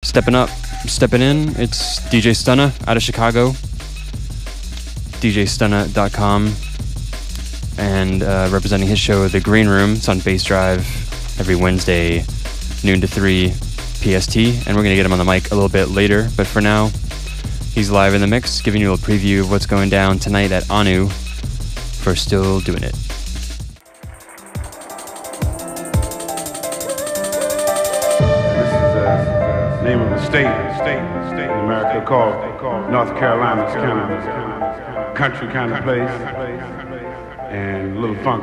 stepping in. It's DJ Stunna out of Chicago. DJStunna.com. And representing his show, The Green Room. It's on Bass Drive every Wednesday, noon to 3 PST. And we're going to get him on the mic a little bit later. But for now, he's live in the mix, giving you a preview of what's going down tonight at Anu for Still Doing It. Name of the state in America called North Carolina. It's kind of country kind of place and a little funky.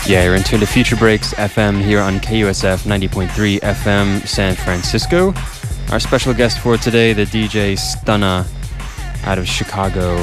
Yeah, you're in tune to Future Breaks FM here on KUSF 90.3 FM San Francisco. Our special guest for today, the DJ Stunna out of Chicago.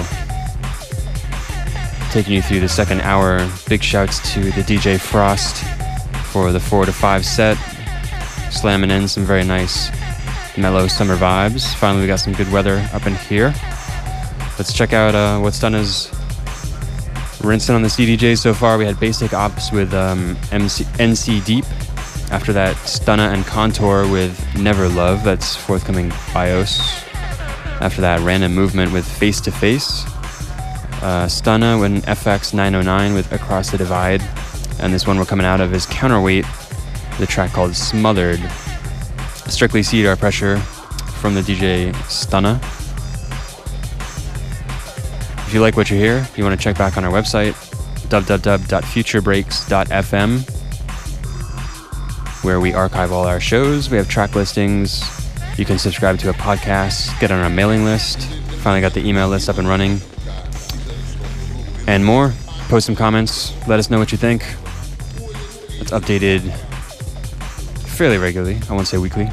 Taking you through the second hour. Big shouts to the DJ Frost for the 4 to 5 set. Slamming in some very nice mellow summer vibes. Finally, we got some good weather up in here. Let's check out what Stunna's rinsing on the CDJs so far. We had Basic Ops with NC Deep. After that, Stunna and Contour with Never Love. That's forthcoming BIOS. After that, Random Movement with Face to Face. Stunna with FX 909 with Across the Divide. And this one we're coming out of is Counterweight, the track called Smothered. Strictly Cedar Pressure from the DJ Stunna. If you like what you hear, you want to check back on our website, www.futurebreaks.fm, where we archive all our shows. We have track listings. You can subscribe to a podcast, get on our mailing list. Finally got the email list up and running. And more. Post some comments. Let us know what you think. It's updated fairly regularly. I won't say weekly.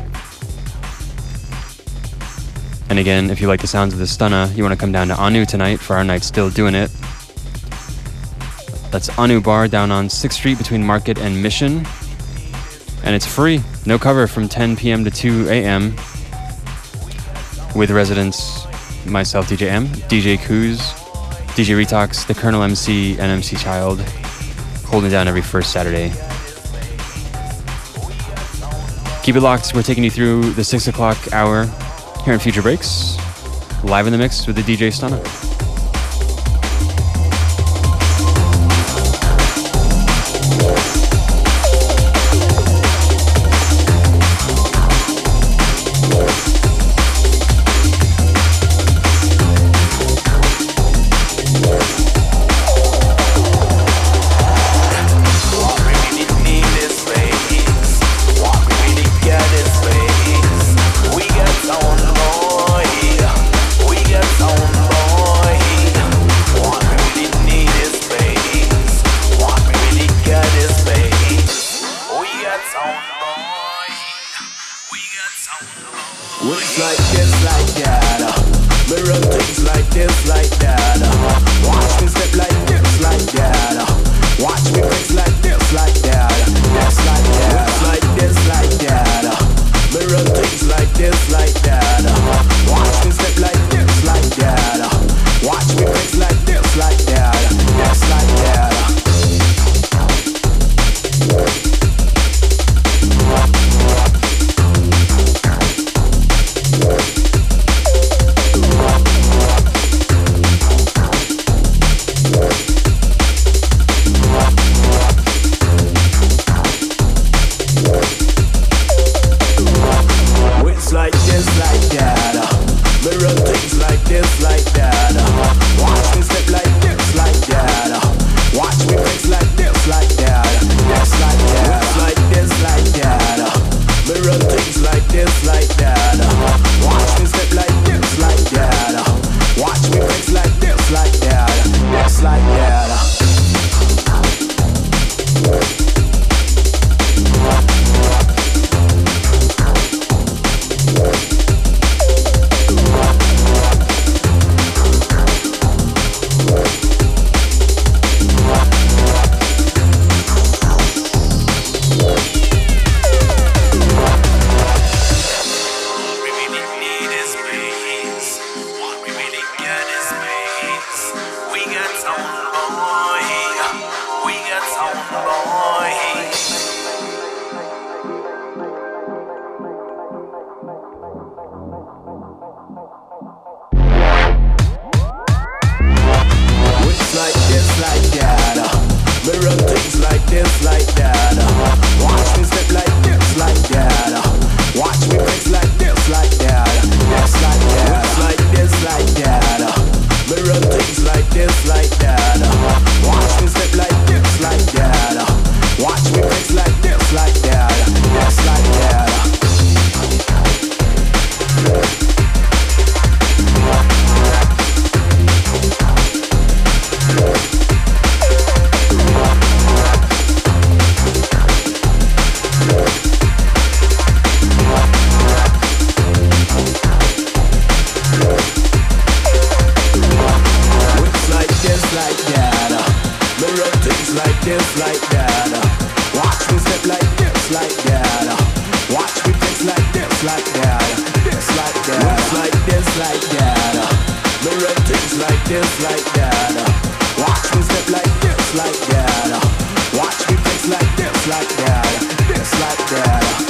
And again, if you like the sounds of the Stunna, you want to come down to Anu tonight for our night Still Doing It. That's Anu Bar down on 6th Street between Market and Mission. And it's free. No cover from 10 p.m. to 2 a.m. with residents, myself, DJ M, DJ Kuz, DJ Retox, the Colonel MC, and MC Child, holding down every first Saturday. Keep it locked. We're taking you through the 6 o'clock hour here in Future Breaks, live in the mix with the DJ Stunna. this like that, this like that, what's like this like that. Me run things like this like that. Watch me step like this like that. Watch me flex like this like that, this like that.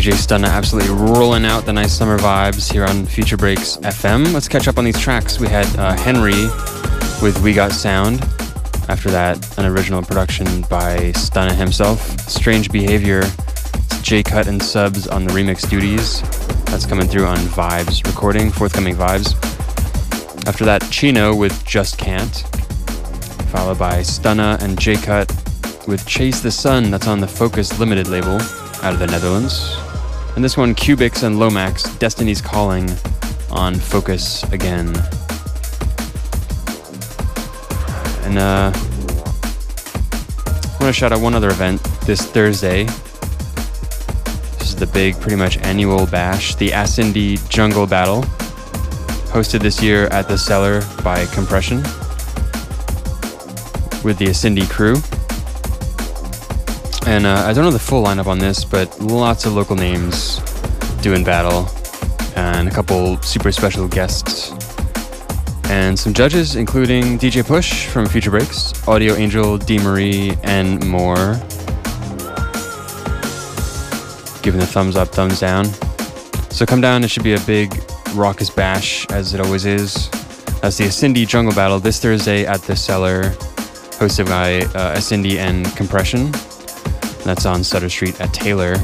DJ Stunna absolutely rolling out the nice summer vibes here on Future Breaks FM. Let's catch up on these tracks. We had Henry with We Got Sound. After that, an original production by Stunna himself. Strange Behavior, J-Cut and Subs on the remix duties. That's coming through on Vibes recording, forthcoming Vibes. After that, Chino with Just Can't. Followed by Stunna and J-Cut with Chase the Sun. That's on the Focus Limited label out of the Netherlands. And this one, Cubics and Lomax, Destiny's Calling on Focus again. And I want to shout out one other event this Thursday. This is the big, pretty much annual bash, the Asindi Jungle Battle, hosted this year at the Cellar by Compression with the Asindi crew. And I don't know the full lineup on this, but lots of local names doing battle, and a couple super special guests, and some judges, including DJ Push from Future Breaks, Audio Angel, D. Marie, and more. Giving the thumbs up, thumbs down. So come down, it should be a big raucous bash, as it always is. That's the Asindi Jungle Battle this Thursday at the Cellar, hosted by Asindi and Compression. That's on Sutter Street at Taylor.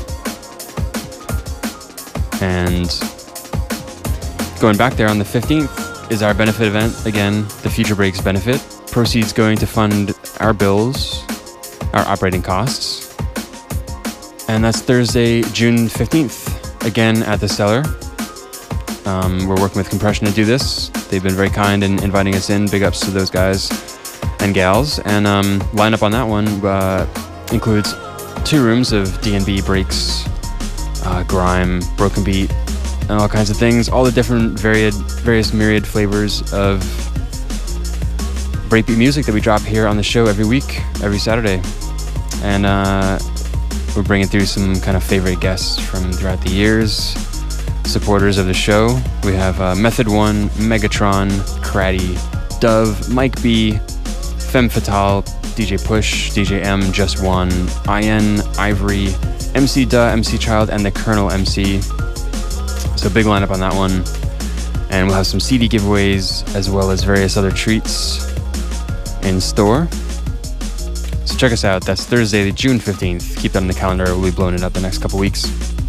And going back there on the 15th is our benefit event. Again, the Future Breaks benefit. Proceeds going to fund our bills, our operating costs. And that's Thursday, June 15th, again at the Cellar. We're working with Compression to do this. They've been very kind in inviting us in. Big ups to those guys and gals. And lineup on that one includes 2 rooms of D&B breaks, grime, broken beat, and all kinds of things. All the different various myriad flavors of breakbeat music that we drop here on the show every week, every Saturday. And we're bringing through some kind of favorite guests from throughout the years, supporters of the show. We have Method 1, Megatron, Craddy, Dove, Mike B, Femme Fatale, DJ Push, DJ M, Just One, IN, Ivory, MC Duh, MC Child, and the Colonel MC. So big lineup on that one. And we'll have some CD giveaways as well as various other treats in store. So check us out. That's Thursday, June 15th. Keep that on the calendar. We'll be blowing it up the next couple weeks.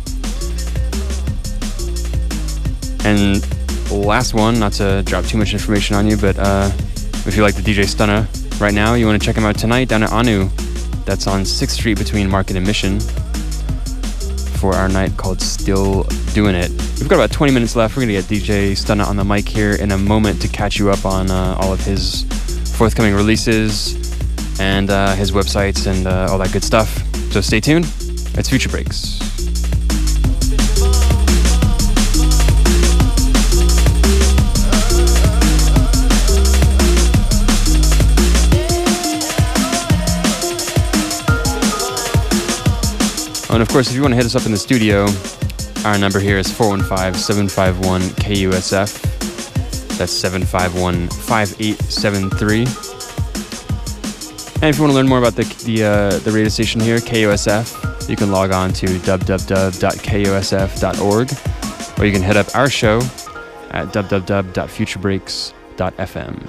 And last one, not to drop too much information on you, but if you like the DJ Stunna right now, you want to check him out tonight down at Anu. That's on 6th Street between Market and Mission for our night called Still Doing It. We've got about 20 minutes left. We're going to get DJ Stunna on the mic here in a moment to catch you up on all of his forthcoming releases and his websites and all that good stuff. So stay tuned. It's Future Breaks. And of course, if you want to hit us up in the studio, our number here is 415-751-KUSF. That's 751-5873. And if you want to learn more about the radio station here, KUSF, you can log on to www.kusf.org, or you can hit up our show at www.futurebreaks.fm.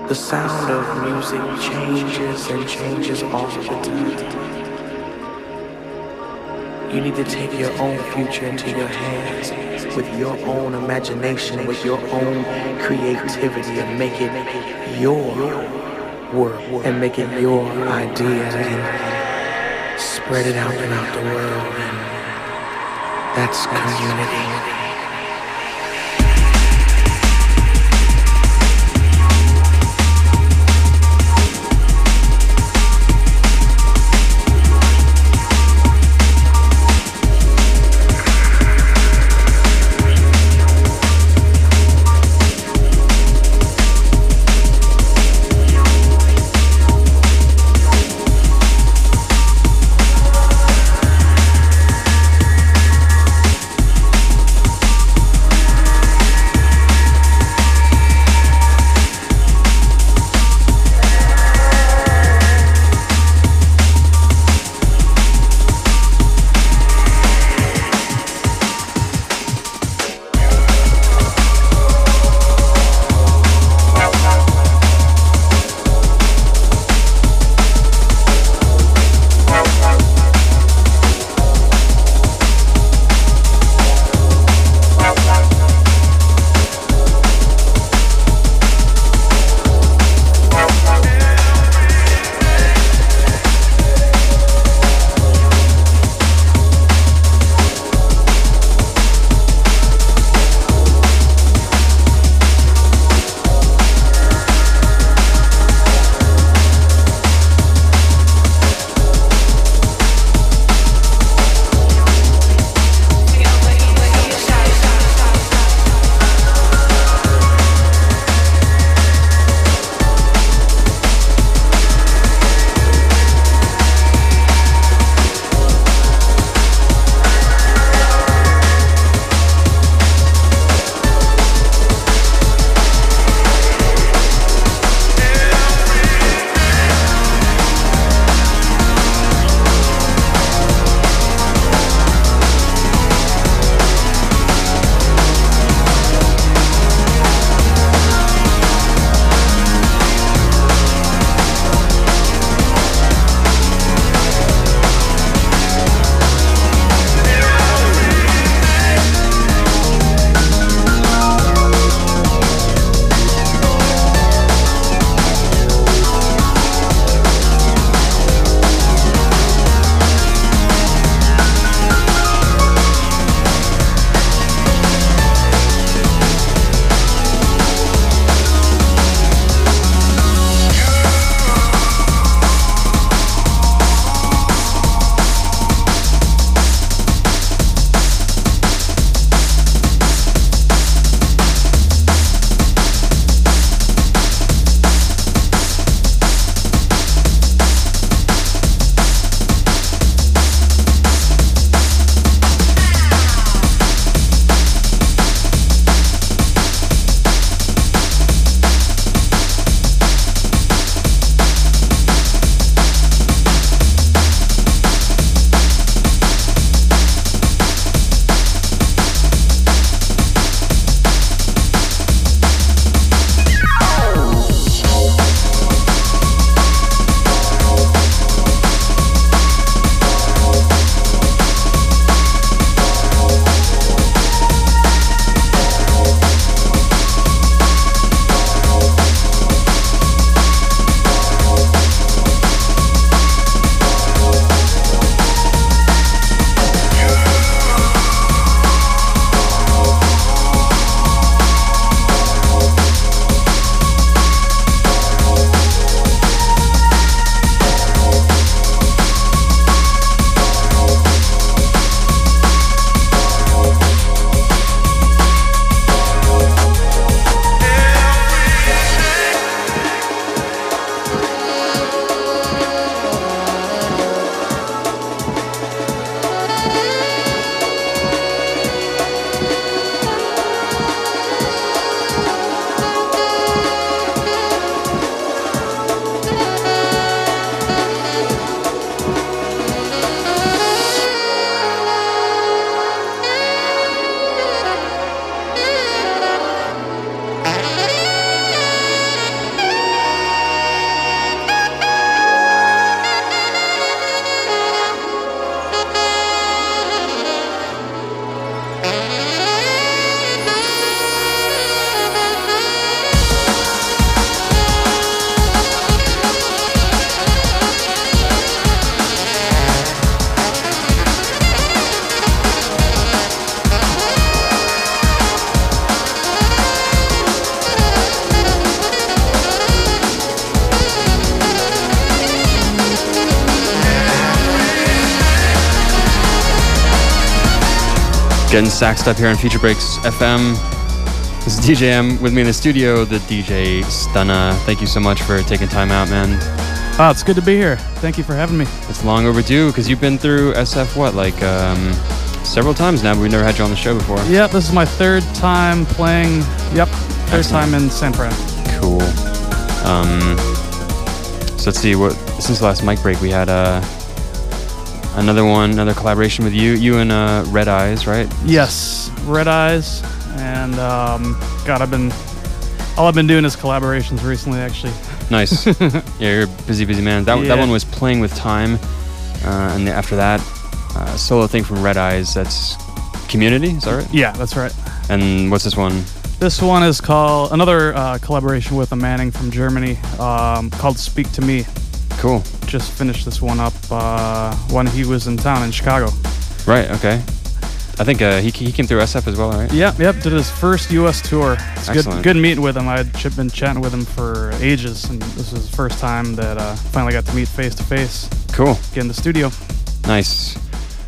The sound of music changes and changes all the time. You need to take your own future into your hands with your own imagination, with your own creativity, and make it your work and make it your idea and spread it out throughout the world. And that's community. Getting saxed up here on Future Breaks FM. This is DJ M with me in the studio, the DJ Stunna. Thank you so much for taking time out, man. Oh, it's good to be here. Thank you for having me. It's long overdue because you've been through SF several times now, but we've never had you on the show before. Yep, this is my third time playing. Yep, third time in San Fran. Cool. So let's see, since the last mic break we had another collaboration with you and Red Eyes, right? Yes, Red Eyes, and God, all I've been doing is collaborations recently, actually. Nice. Yeah, you're a busy man. That one was Playing with Time, and after that, solo thing from Red Eyes. That's Community, is that right? Yeah, that's right. And what's this one? This one is called another collaboration with a Manning from Germany, called Speak to Me. Cool. Just finished this one up when he was in town in Chicago. Right. Okay. I think he came through SF as well, right? Yep. Did his first U.S. tour. It's Excellent. good meeting with him. I'd been chatting with him for ages, and this was the first time that I finally got to meet face to face. Cool. Get in the studio. Nice.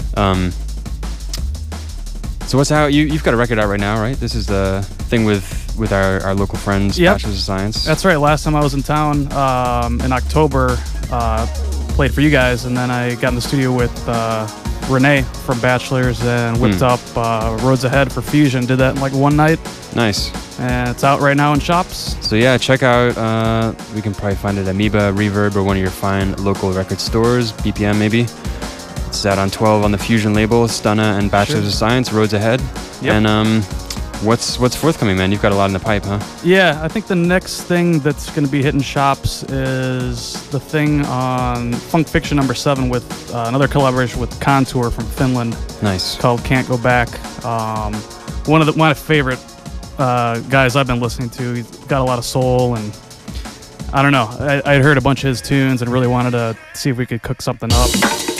So what's out? You've got a record out right now, right? This is the thing with our local friends, Yep. Bachelors of Science. That's right. Last time I was in town in October, played for you guys, and then I got in the studio with Renee from Bachelors and whipped up Roads Ahead for Fusion. Did that in like one night. Nice. And it's out right now in shops. So yeah, check out, we can probably find it at Amoeba, Reverb, or one of your fine local record stores, BPM maybe. It's out on 12 on the Fusion label, Stunna and Bachelors of Science, Roads Ahead. Yep. And what's forthcoming, man? You've got a lot in the pipe, huh? Yeah, I think the next thing that's going to be hitting shops is the thing on Funk Fiction #7 with another collaboration with Contour from Finland. Nice. Called Can't Go Back. One of my favorite guys I've been listening to. He's got a lot of soul, and I don't know. I'd heard a bunch of his tunes and really wanted to see if we could cook something up.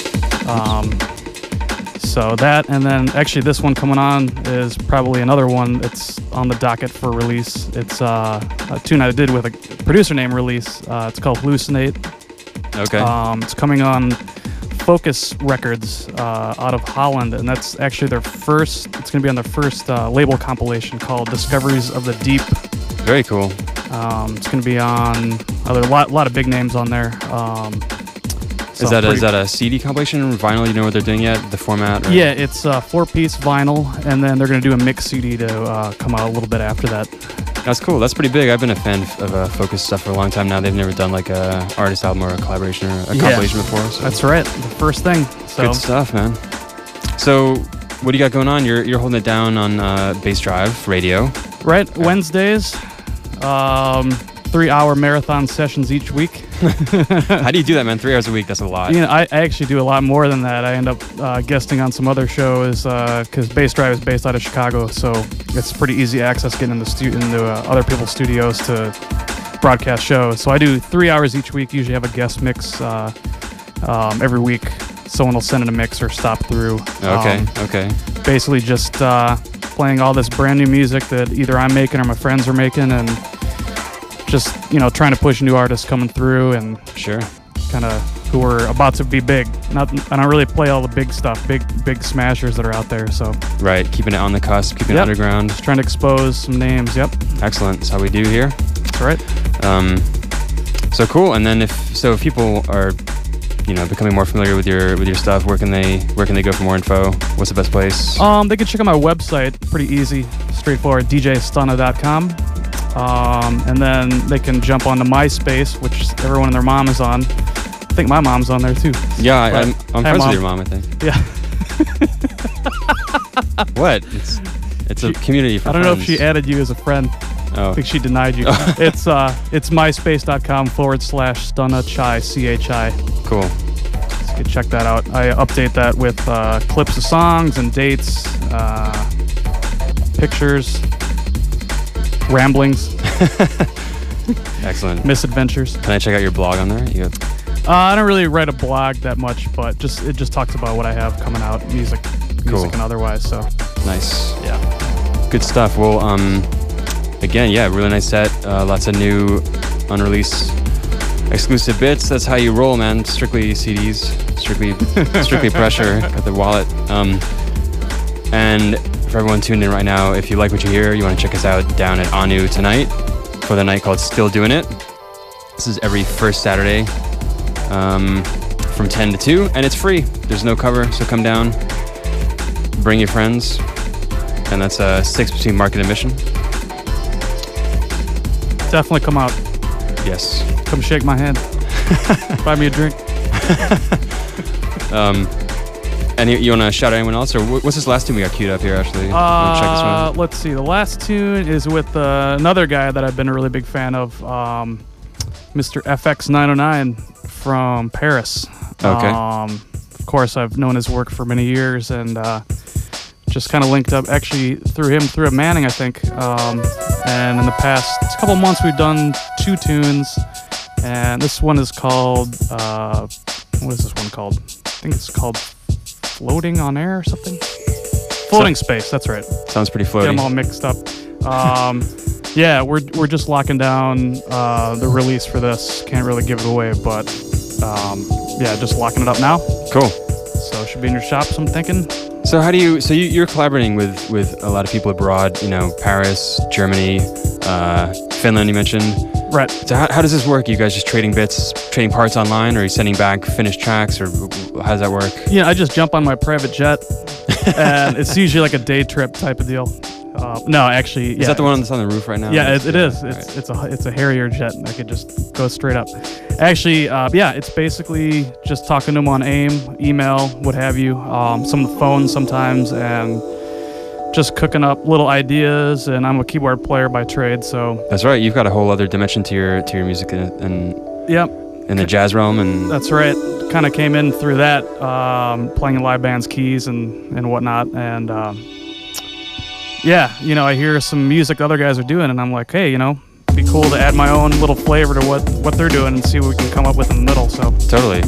So that, and then actually this one coming on is probably another one that's on the docket for release. It's a tune I did with a producer named Release. It's called Hallucinate. Okay. It's coming on Focus Records out of Holland, and that's actually it's going to be on their first label compilation called Discoveries of the Deep. Very cool. It's going to be on, there are a lot of big names on there. Is that a CD compilation, vinyl? You know what they're doing yet? The format? Or? Yeah, it's a 4-piece vinyl, and then they're going to do a mix CD to come out a little bit after that. That's cool. That's pretty big. I've been a fan of Focus stuff for a long time now. They've never done like a artist album or a collaboration or a compilation before. So. That's right. The first thing. So. Good stuff, man. So what do you got going on? You're holding it down on Bass Drive Radio. Right. Wednesdays. 3-hour marathon sessions each week. How do you do that, man? 3 hours a week, that's a lot. You know, I actually do a lot more than that. I end up guesting on some other shows because Bass Drive is based out of Chicago, so it's pretty easy access getting into other people's studios to broadcast shows. So I do 3 hours each week, usually have a guest mix every week. Someone will send in a mix or stop through. Okay. Basically just playing all this brand new music that either I'm making or my friends are making, and just, trying to push new artists coming through and sure, kind of who are about to be big. I don't really play all the big stuff, big smashers that are out there. So right, keeping it on the cusp, keeping it underground. Just trying to expose some names. Yep. Excellent. That's how we do here. That's right. So cool. And then if people are, becoming more familiar with your stuff, where can they go for more info? What's the best place? They can check out my website. Pretty easy, straightforward. DJStunna.com. And then they can jump onto MySpace, which everyone and their mom is on. I think my mom's on there too. Yeah, I'm friends with your mom, I think. Yeah. What? It's a community for I don't friends. know if she added you as a friend. Oh. I think she denied you. It's myspace.com/StunnaChai, CHI. Cool. So you can check that out. I update that with clips of songs and dates, pictures, ramblings. Excellent. Misadventures. Can I check out your blog on there? I don't really write a blog that much, but it just talks about what I have coming out, music and otherwise. So nice. Yeah. Good stuff. Well, again, yeah, really nice set. Lots of new, unreleased, exclusive bits. That's how you roll, man. Strictly CDs, strictly pressure at the wallet. And for everyone tuned in right now, if you like what you hear, you want to check us out down at Anu tonight for the night called Still Doing It. This is every first Saturday from 10 to 2, and it's free. There's no cover, so come down, bring your friends, and that's 6 between market admission. Definitely come out. Yes. Come shake my hand. Buy me a drink. And you want to shout out anyone else, or what's this last tune we got queued up here, Ashley? Wanna check this one? Let's see. The last tune is with another guy that I've been a really big fan of, Mr. FX909 from Paris. Okay. Of course, I've known his work for many years, and just kind of linked up actually through him through a Manning, I think. And in the past couple of months, we've done 2 tunes, and this one is called what is this one called? I think it's called Floating on Air or something. Floating Space, that's right. Sounds pretty floaty. Get them all mixed up. Yeah, we're just locking down the release for this. Can't really give it away, but yeah, just locking it up now. Cool. So it should be in your shops, I'm thinking. So how do you? So you're collaborating with a lot of people abroad. You know, Paris, Germany, Finland. You mentioned. Right. So how does this work? You guys just trading bits, trading parts online, or are you sending back finished tracks, or how does that work? Yeah, I just jump on my private jet, and it's usually like a day trip type of deal. No, actually, yeah. Is that the one that's on the roof right now? Yeah, it is. Right. It's a Harrier jet. I could just go straight up. Actually, yeah, it's basically just talking to them on AIM, email, what have you. Some of the phone sometimes, and just cooking up little ideas. And I'm a keyboard player by trade, so That's right. You've got a whole other dimension to your music and yep, in the jazz realm, and that's right. Kind of came in through that, playing in live bands, keys and whatnot, and yeah, you know, I hear some music the other guys are doing, and I'm like, hey, you know, it'd be cool to add my own little flavor to what they're doing and see what we can come up with in the middle. So totally.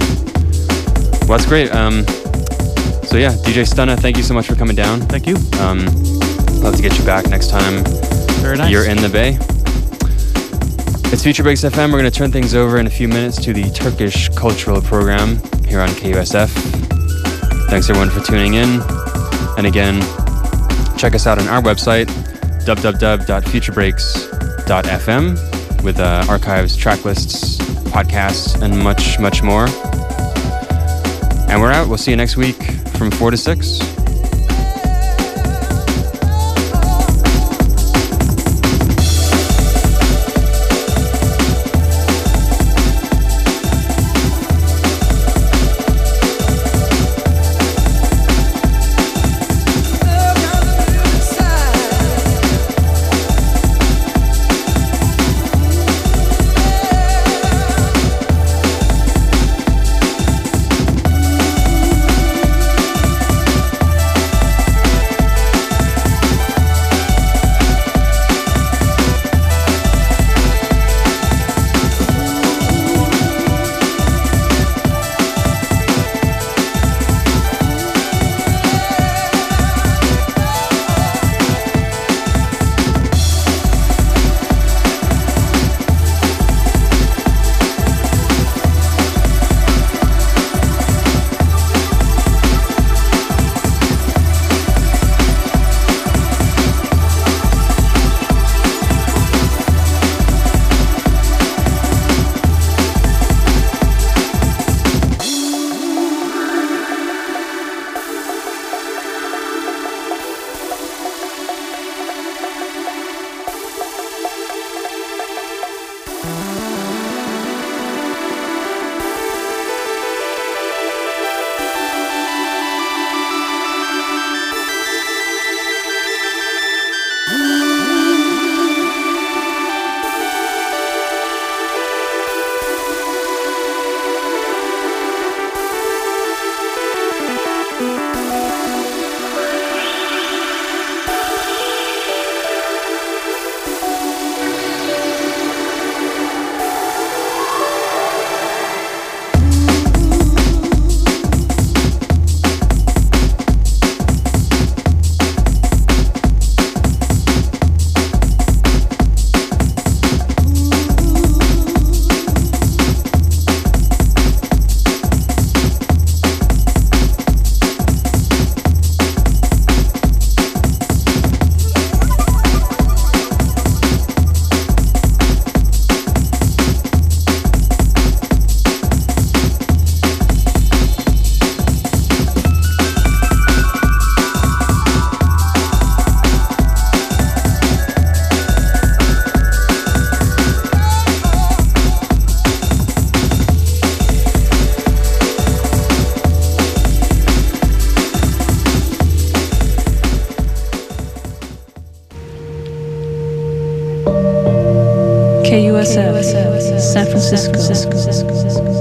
Well, that's great. So yeah, DJ Stunna, thank you so much for coming down. thank you. Love to get you back next time. Very nice. You're in the Bay. It's Future Breaks FM. We're going to turn things over in a few minutes to the Turkish Cultural Program here on KUSF. Thanks everyone for tuning in. And again, check us out on our website, www.futurebreaks.fm, with archives, track lists, podcasts, and much, much more. And we're out. We'll see you next week from 4 to 6. KUSF, San Francisco.